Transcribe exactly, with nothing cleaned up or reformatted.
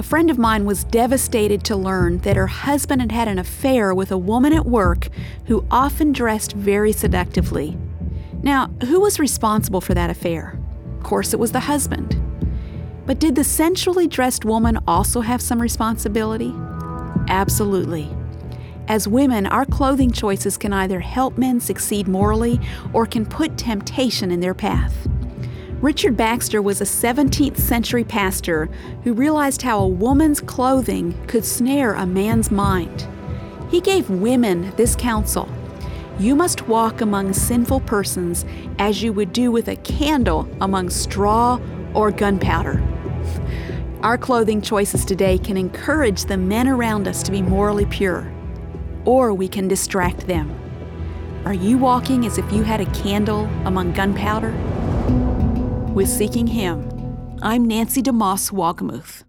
A friend of mine was devastated to learn that her husband had had an affair with a woman at work who often dressed very seductively. Now, who was responsible for that affair? Of course, it was the husband. But did the sensually dressed woman also have some responsibility? Absolutely. As women, our clothing choices can either help men succeed morally or can put temptation in their path. Richard Baxter was a seventeenth century pastor who realized how a woman's clothing could snare a man's mind. He gave women this counsel: you must walk among sinful persons as you would do with a candle among straw or gunpowder. Our clothing choices today can encourage the men around us to be morally pure, or we can distract them. Are you walking as if you had a candle among gunpowder? With Seeking Him, I'm Nancy DeMoss Wolgemuth.